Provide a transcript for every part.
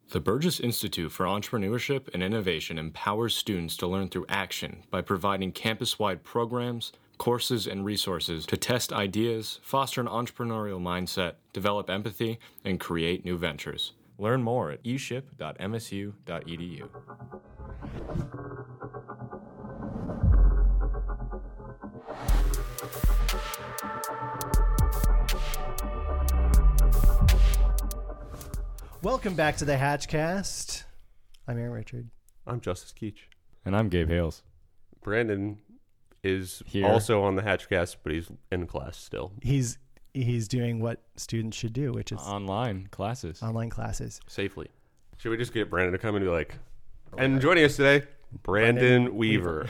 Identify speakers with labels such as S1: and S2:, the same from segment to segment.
S1: The Burgess Institute for Entrepreneurship and Innovation empowers students to learn through action by providing campus-wide programs, courses, and resources to test ideas, foster an entrepreneurial mindset, develop empathy, and create new ventures. Learn more at eship.msu.edu.
S2: Welcome back to the Hatchcast. I'm Aaron Richard.
S3: I'm Justice Keach.
S1: And I'm Gabe Hales.
S3: Brandon is
S1: Here.
S3: also on the Hatchcast, but he's in class still.
S2: He's doing what students should do, which is
S1: Online classes.
S2: online classes.
S3: Safely. Should we just get Brandon to come and be like, and joining us today, Brandon Weaver.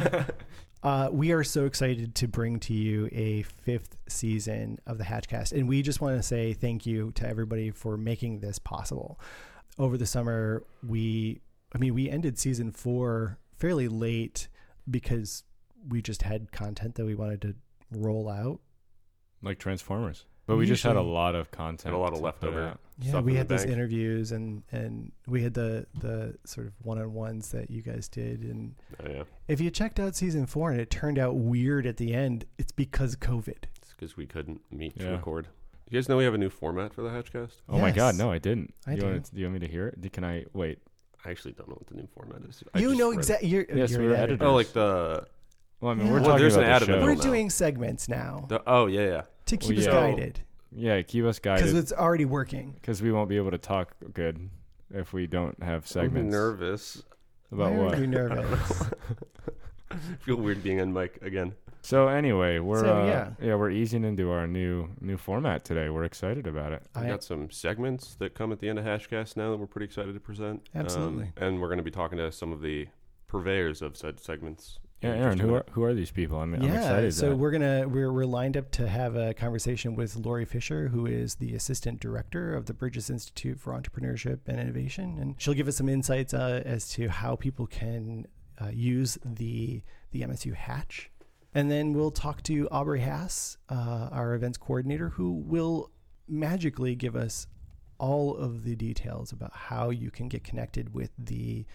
S2: We are so excited to bring to you a 5th season of the Hatchcast, and we just want to say thank you to everybody for making this possible. Over the summer, we ended season 4 fairly late because we just had content that we wanted to roll out.
S1: Like Transformers. But we just had a
S2: Usually-
S1: lot of content.
S3: And a lot of
S1: to
S3: leftover
S1: put out.
S2: Yeah,
S3: stuff
S2: we
S3: in
S2: had
S3: the
S2: those
S3: bank.
S2: interviews and we had the sort of one-on-ones that you guys did. And
S3: Oh, yeah.
S2: if you checked out season 4 and it turned out weird at the end, it's because of COVID.
S3: It's because we couldn't meet to
S1: Yeah.
S3: record. You guys know we have a new format for the Hatchcast?
S1: Oh my
S2: Yes.
S1: God, no, I didn't.
S2: I
S1: do
S2: do.
S1: you want me to hear it? Can I wait?
S3: I actually don't know what the new format is.
S2: You know exactly.
S1: Yes,
S2: you're
S1: we're
S2: an editor.
S1: editors.
S3: Oh, like the...
S1: Well, I mean,
S2: Yeah.
S1: we're
S2: Well,
S1: talking
S3: there's
S1: about
S3: an
S1: the
S3: ad in the
S1: show.
S3: middle
S2: We're
S3: now.
S2: doing segments now
S3: Oh, yeah.
S2: to keep us
S1: yeah.
S2: guided
S1: Yeah, keep us
S2: because
S1: guided.
S2: it's already working.
S1: Because we won't be able to talk good if we don't have
S3: I'm
S1: segments.
S3: nervous.
S1: About
S2: Why
S1: what?
S2: are you nervous?
S3: I feel weird being on mic again.
S1: So anyway, we're
S2: So,
S1: we're easing into our new format today. We're excited about it.
S3: We got some segments that come at the end of Hatchcast now that we're pretty excited to present.
S2: Absolutely.
S3: And we're going to be talking to some of the purveyors of said segments.
S1: Yeah,
S3: in
S1: Aaron,
S3: just a minute.
S1: who are these people? I'm
S2: Yeah,
S1: excited.
S2: so
S1: that-
S2: we're lined up to have a conversation with Lori Fisher, who is the assistant director of the Burgess Institute for Entrepreneurship and Innovation, and she'll give us some insights as to how people can use the MSU Hatch. And then we'll talk to Aubrey Haas, our events coordinator, who will magically give us all of the details about how you can get connected with the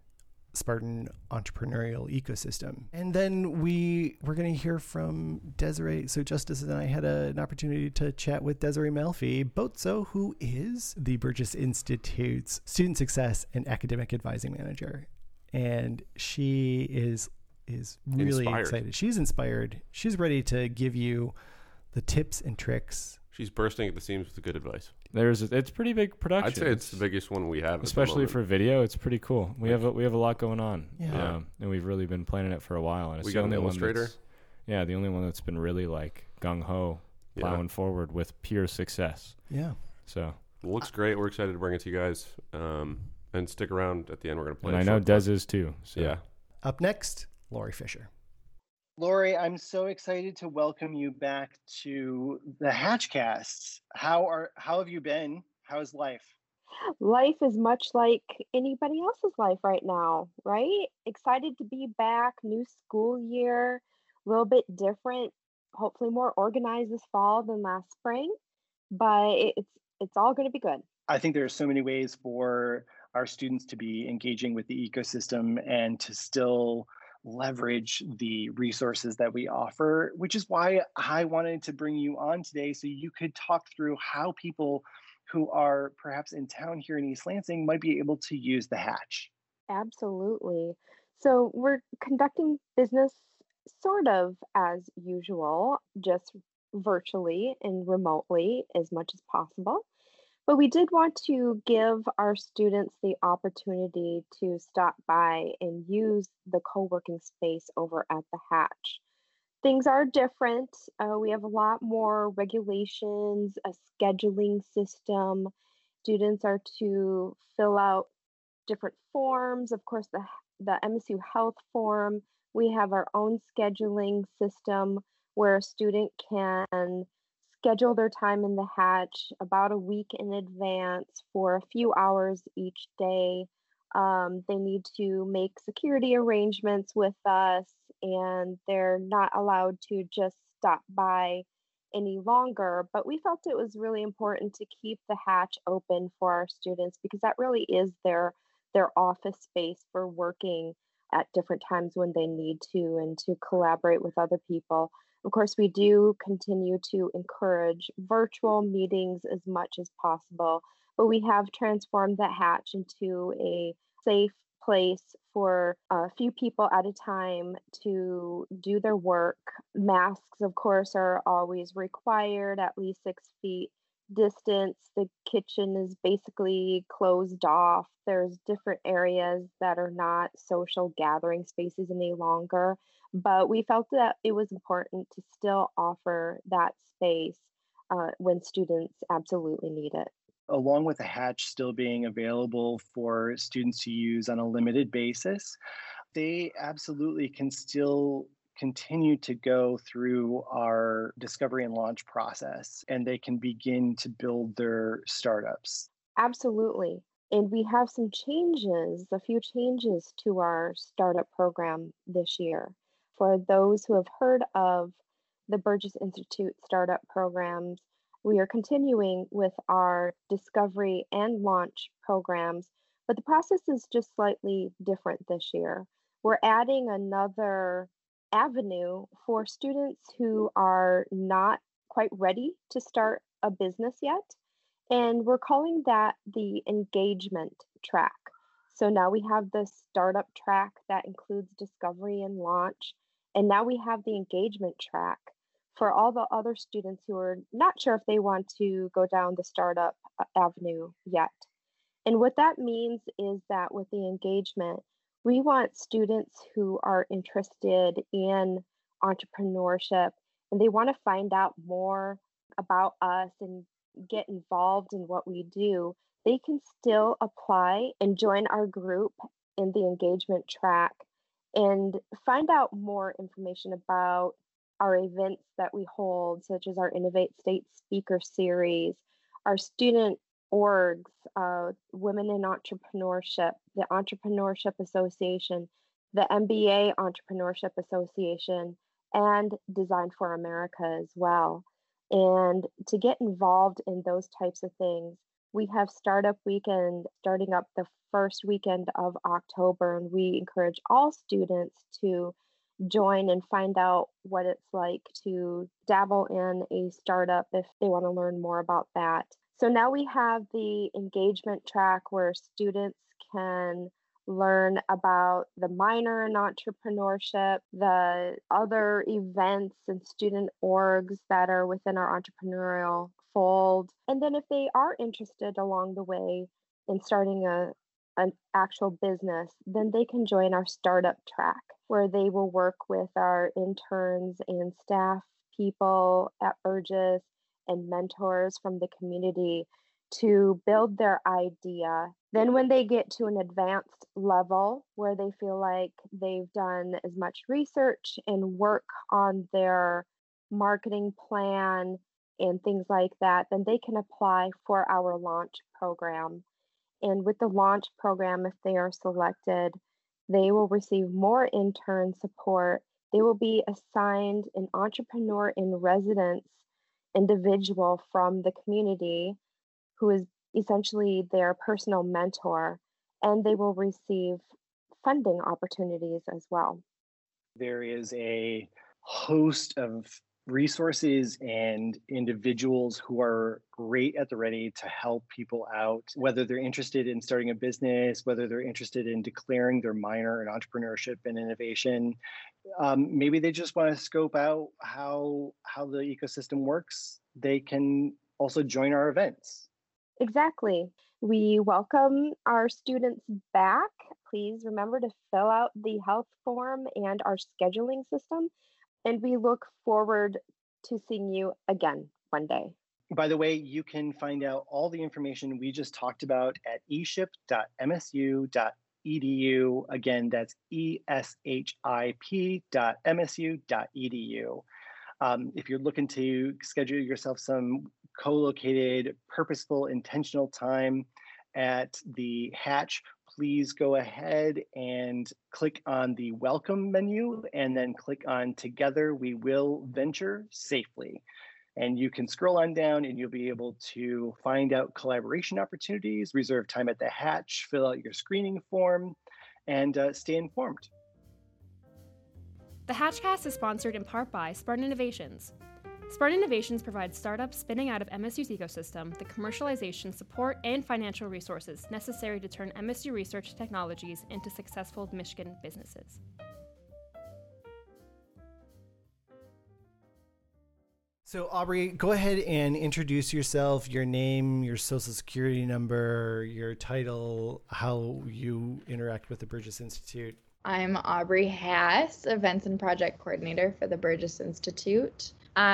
S2: Spartan entrepreneurial ecosystem. And then we're going to hear from Desiree. So Justice and I had an opportunity to chat with Desiree Melfi Botso, who is the Burgess Institute's Student Success and Academic Advising Manager. And she is really
S3: Inspired.
S2: excited. She's inspired. She's ready to give you the tips and tricks.
S3: She's bursting at the seams with good advice.
S1: it's pretty big production.
S3: I'd say it's the biggest one we have,
S1: especially
S3: at the
S1: for video. It's pretty cool. We have a lot going on.
S2: Yeah.
S1: And we've really been planning it for a while. And it's
S3: We
S1: the
S3: got an
S1: only one
S3: illustrator?
S1: that's- Yeah, the only one that's been really like gung ho,
S3: Yeah.
S1: plowing forward with pure success.
S2: Yeah.
S1: So,
S3: It looks great. We're excited to bring it to you guys. And stick around at the end. We're going to play
S1: and
S3: a
S1: I know
S3: short clip.
S1: Des is too. So.
S3: Yeah.
S2: Up next, Lori Fisher.
S4: Lori, I'm so excited to welcome you back to the Hatchcasts. How have you been? How's life?
S5: Life is much like anybody else's life right now, right? Excited to be back, new school year, a little bit different, hopefully more organized this fall than last spring, but it's all going to be good.
S4: I think there are so many ways for our students to be engaging with the ecosystem and to still leverage the resources that we offer, which is why I wanted to bring you on today so you could talk through how people who are perhaps in town here in East Lansing might be able to use the Hatch.
S5: Absolutely. So we're conducting business sort of as usual, just virtually and remotely as much as possible. But we did want to give our students the opportunity to stop by and use the co-working space over at the Hatch. Things are different. We have a lot more regulations, a scheduling system. Students are to fill out different forms. Of course, the MSU Health form. We have our own scheduling system where a student can schedule their time in the Hatch about a week in advance for a few hours each day. They need to make security arrangements with us, and they're not allowed to just stop by any longer, but we felt it was really important to keep the hatch open for our students because that really is their office space for working at different times when they need to and to collaborate with other people. Of course, we do continue to encourage virtual meetings as much as possible, but we have transformed the hatch into a safe place for a few people at a time to do their work. Masks, of course, are always required, at least 6 feet distance. The kitchen is basically closed off. There's different areas that are not social gathering spaces any longer. But we felt that it was important to still offer that space when students absolutely need it.
S4: Along with the hatch still being available for students to use on a limited basis, they absolutely can still continue to go through our discovery and launch process, and they can begin to build their startups.
S5: Absolutely. And we have some changes, a few changes to our startup program this year. For those who have heard of the Burgess Institute startup programs, we are continuing with our discovery and launch programs, but the process is just slightly different this year. We're adding another avenue for students who are not quite ready to start a business yet, and we're calling that the engagement track. So now we have the startup track that includes discovery and launch. And now we have the engagement track for all the other students who are not sure if they want to go down the startup avenue yet. And what that means is that with the engagement, we want students who are interested in entrepreneurship and they want to find out more about us and get involved in what we do, they can still apply and join our group in the engagement track and find out more information about our events that we hold, such as our Innovate State Speaker Series, our student orgs, Women in Entrepreneurship, the Entrepreneurship Association, the MBA Entrepreneurship Association, and Design for America as well. And to get involved in those types of things, we have Startup Weekend starting up the first weekend of October, and we encourage all students to join and find out what it's like to dabble in a startup if they want to learn more about that. So now we have the engagement track where students can learn about the minor in entrepreneurship, the other events and student orgs that are within our entrepreneurial fold. And then if they are interested along the way in starting an actual business, then they can join our startup track where they will work with our interns and staff people at Burgess and mentors from the community to build their idea. Then when they get to an advanced level where they feel like they've done as much research and work on their marketing plan and things like that, then they can apply for our launch program. And with the launch program, if they are selected, they will receive more intern support. They will be assigned an entrepreneur in residence individual from the community who is essentially their personal mentor, and they will receive funding opportunities as well.
S4: There is a host of resources and individuals who are great at the ready to help people out, whether they're interested in starting a business, whether they're interested in declaring their minor in entrepreneurship and innovation. Maybe they just want to scope out how the ecosystem works. They can also join our events.
S5: Exactly. We welcome our students back. Please remember to fill out the health form and our scheduling system. And we look forward to seeing you again one day.
S4: By the way, you can find out all the information we just talked about at eship.msu.edu. Again, that's eship.msu.edu. If you're looking to schedule yourself some co-located, purposeful, intentional time at the Hatch, please go ahead and click on the welcome menu and then click on Together We Will Venture Safely. And you can scroll on down and you'll be able to find out collaboration opportunities, reserve time at the hatch, fill out your screening form, and stay informed.
S6: The Hatchcast is sponsored in part by Spartan Innovations. Spartan Innovations provides startups spinning out of MSU's ecosystem the commercialization, support, and financial resources necessary to turn MSU research technologies into successful Michigan businesses.
S2: So, Aubrey, go ahead and introduce yourself, your name, your social security number, your title, how you interact with the Burgess Institute.
S7: I'm Aubrey Hass, Events and Project Coordinator for the Burgess Institute.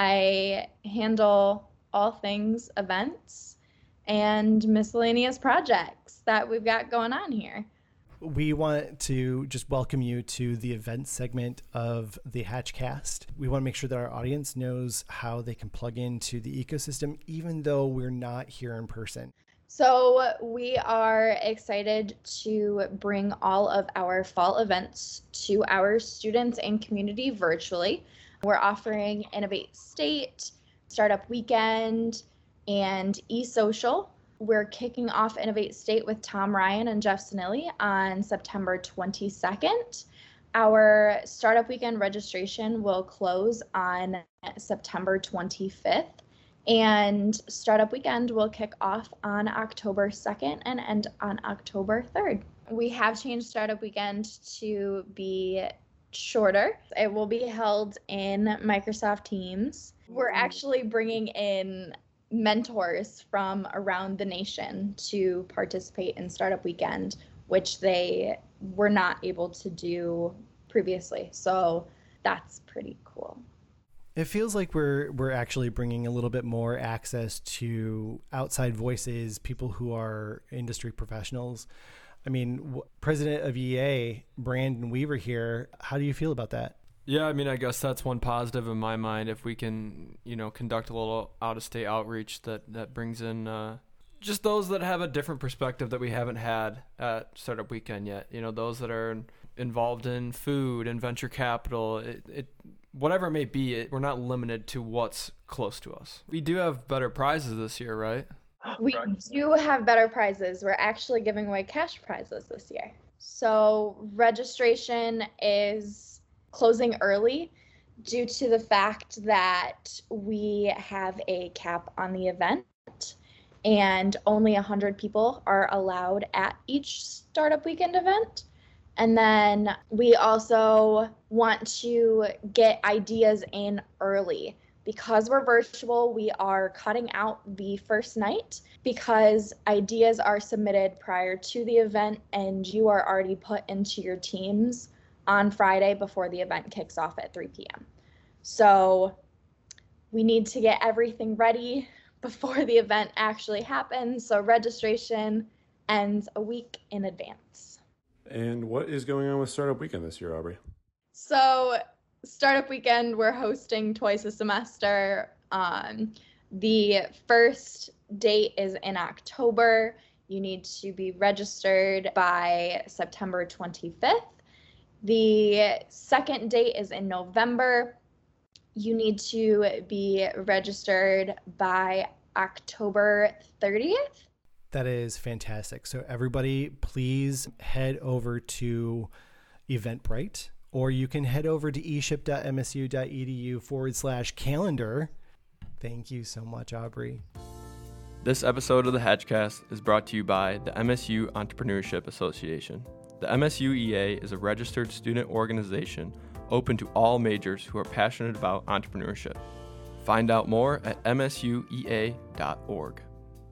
S7: I handle all things events and miscellaneous projects that we've got going on here.
S2: We want to just welcome you to the event segment of the Hatchcast. We want to make sure that our audience knows how they can plug into the ecosystem, even though we're not here in person.
S7: So we are excited to bring all of our fall events to our students and community virtually. We're offering Innovate State, Startup Weekend, and eSocial. We're kicking off Innovate State with Tom Ryan and Jeff Sinelli on September 22nd. Our Startup Weekend registration will close on September 25th. And Startup Weekend will kick off on October 2nd and end on October 3rd. We have changed Startup Weekend to be shorter. It will be held in Microsoft Teams. We're actually bringing in mentors from around the nation to participate in Startup Weekend, which they were not able to do previously. So that's pretty cool.
S2: It feels like we're actually bringing a little bit more access to outside voices, people who are industry professionals. I mean, President of EA, Brandon Weaver here, how do you feel about that?
S8: Yeah, I mean, I guess that's one positive in my mind. If we can, conduct a little out-of-state outreach that brings in just those that have a different perspective that we haven't had at Startup Weekend yet. Those that are involved in food and venture capital, whatever it may be, we're not limited to what's close to us. We do have better prizes this year, right?
S7: We do have better prizes. We're actually giving away cash prizes this year. So registration is closing early due to the fact that we have a cap on the event and only 100 people are allowed at each Startup Weekend event. And then we also want to get ideas in early. Because we're virtual, we are cutting out the first night because ideas are submitted prior to the event and you are already put into your teams on Friday before the event kicks off at 3 p.m. So we need to get everything ready before the event actually happens. So registration ends a week in advance.
S3: And what is going on with Startup Weekend this year, Aubrey?
S7: So Startup Weekend, we're hosting twice a semester. The first date is in October. You need to be registered by September 25th. The second date is in November. You need to be registered by October 30th.
S2: That is fantastic. So everybody, please head over to Eventbrite, or you can head over to eship.msu.edu/calendar. Thank you so much, Aubrey.
S8: This episode of the Hatchcast is brought to you by the MSU Entrepreneurship Association. The MSU EA is a registered student organization open to all majors who are passionate about entrepreneurship. Find out more at msuea.org.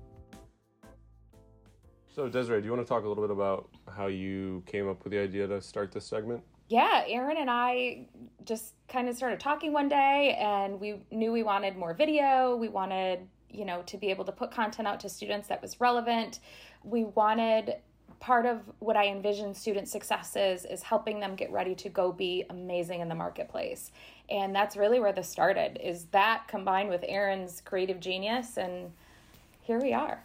S3: So, Desiree, do you want to talk a little bit about how you came up with the idea to start this segment?
S9: Yeah, Aaron and I just kind of started talking one day and we knew we wanted more video. We wanted, to be able to put content out to students that was relevant. We wanted, part of what I envision student success is helping them get ready to go be amazing in the marketplace. And that's really where this started, is that combined with Aaron's creative genius, and here we are.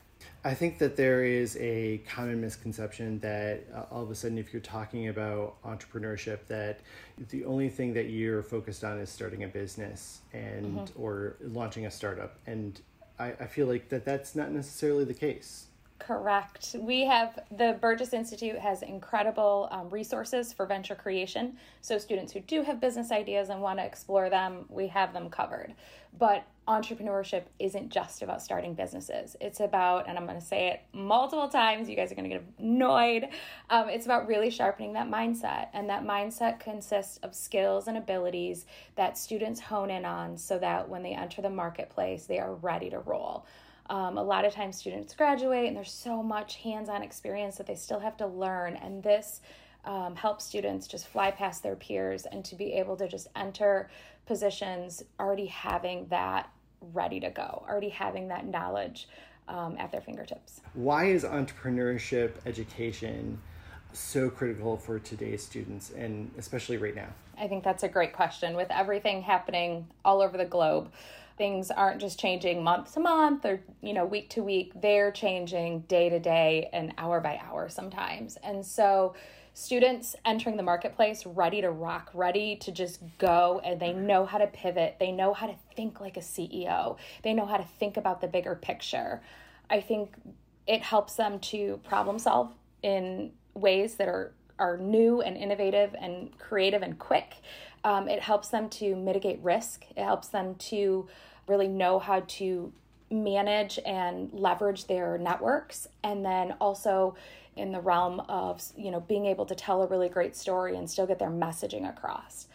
S2: I think that there is a common misconception that all of a sudden, if you're talking about entrepreneurship, that the only thing that you're focused on is starting a business and or launching a startup. And I feel like that's not necessarily the case.
S9: Correct. The Burgess Institute has incredible resources for venture creation. So students who do have business ideas and want to explore them, we have them covered. But entrepreneurship isn't just about starting businesses. It's about, and I'm going to say it multiple times, you guys are going to get annoyed. It's about really sharpening that mindset. And that mindset consists of skills and abilities that students hone in on so that when they enter the marketplace, they are ready to roll. A lot of times students graduate and there's so much hands-on experience that they still have to learn. And this helps students just fly past their peers and to be able to just enter positions already having that ready to go, already having that knowledge at their fingertips.
S2: Why is entrepreneurship education so critical for today's students, and especially right now?
S9: I think that's a great question. With everything happening all over the globe, things aren't just changing month to month or, week to week. They're changing day to day and hour by hour sometimes. And so students entering the marketplace ready to rock, ready to just go, and they know how to pivot. They know how to think like a CEO. They know how to think about the bigger picture. I think it helps them to problem solve in ways that are new and innovative and creative and quick. It helps them to mitigate risk. It helps them to really know how to manage and leverage their networks. And then also in the realm of, being able to tell a really great story and still get their messaging across.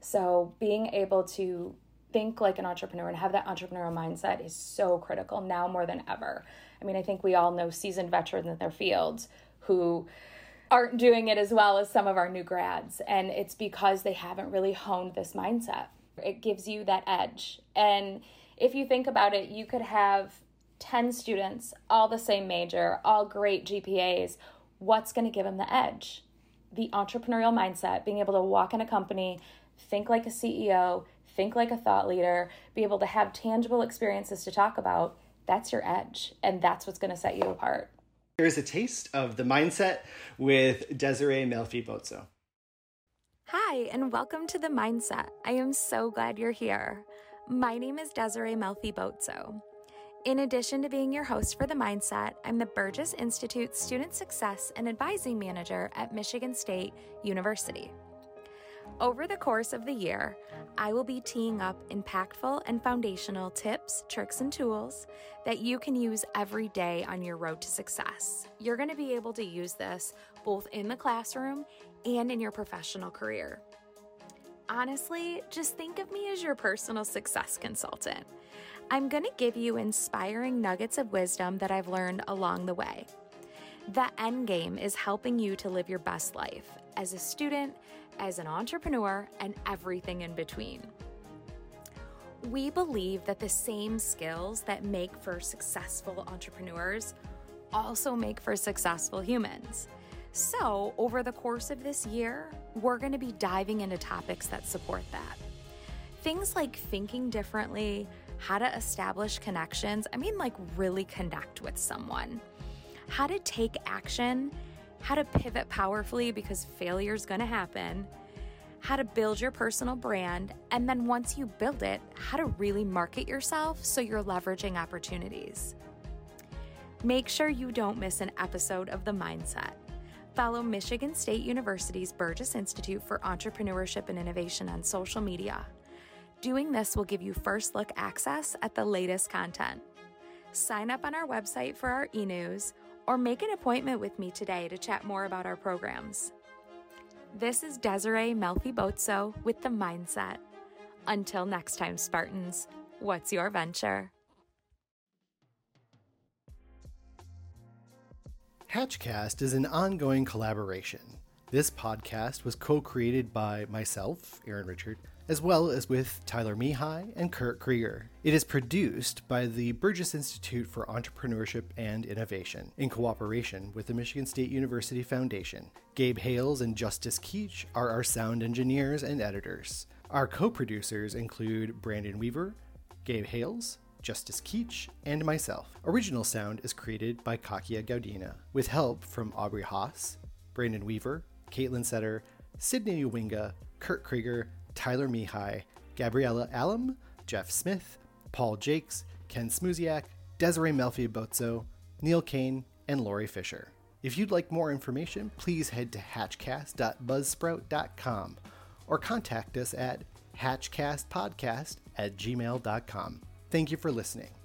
S9: So being able to think like an entrepreneur and have that entrepreneurial mindset is so critical now more than ever. I mean, I think we all know seasoned veterans in their fields who aren't doing it as well as some of our new grads. And it's because they haven't really honed this mindset. It gives you that edge. And if you think about it, you could have 10 students, all the same major, all great GPAs. What's going to give them the edge? The entrepreneurial mindset, being able to walk in a company, think like a CEO, think like a thought leader, be able to have tangible experiences to talk about. That's your edge. And that's what's going to set you apart.
S2: Here's a taste of the mindset with Desiree Melfi-Bozzo.
S10: Hi, and welcome to The Mindset. I am so glad you're here. My name is Desiree Melfi-Bozzo. In addition to being your host for The Mindset, I'm the Burgess Institute Student Success and Advising Manager at Michigan State University. Over the course of the year, I will be teeing up impactful and foundational tips, tricks, and tools that you can use every day on your road to success. You're going to be able to use this both in the classroom and in your professional career. Honestly, just think of me as your personal success consultant. I'm going to give you inspiring nuggets of wisdom that I've learned along the way. The end game is helping you to live your best life as a student, as an entrepreneur, and everything in between. We believe that the same skills that make for successful entrepreneurs also make for successful humans. So, over the course of this year, we're going to be diving into topics that support that. Things like thinking differently, how to establish connections, really connect with someone, how to take action, how to pivot powerfully because failure's going to happen, how to build your personal brand, and then once you build it, how to really market yourself so you're leveraging opportunities. Make sure you don't miss an episode of The Mindset. Follow Michigan State University's Burgess Institute for Entrepreneurship and Innovation on social media. Doing this will give you first look access at the latest content. Sign up on our website for our e-news or make an appointment with me today to chat more about our programs. This is Desiree Melfi-Bozzo with The Mindset. Until next time, Spartans, what's your venture?
S2: Hatchcast is an ongoing collaboration. This podcast was co-created by myself, Aaron Richard, as well as with Tyler Mihai and Kurt Krieger. It is produced by the Burgess Institute for Entrepreneurship and Innovation in cooperation with the Michigan State University Foundation. Gabe Hales and Justice Keach are our sound engineers and editors. Our co-producers include Brandon Weaver, Gabe Hales, Justice Keach, and myself. Original sound is created by Kakia Gaudina, with help from Aubrey Haas, Brandon Weaver, Caitlin Setter, Sydney Uwinga, Kurt Krieger, Tyler Mihai, Gabriella Allam, Jeff Smith, Paul Jakes, Ken Smuziak, Desiree Melfi-Bozzo, Neil Kane, and Lori Fisher. If you'd like more information, please head to hatchcast.buzzsprout.com or contact us at hatchcastpodcast@gmail.com. Thank you for listening.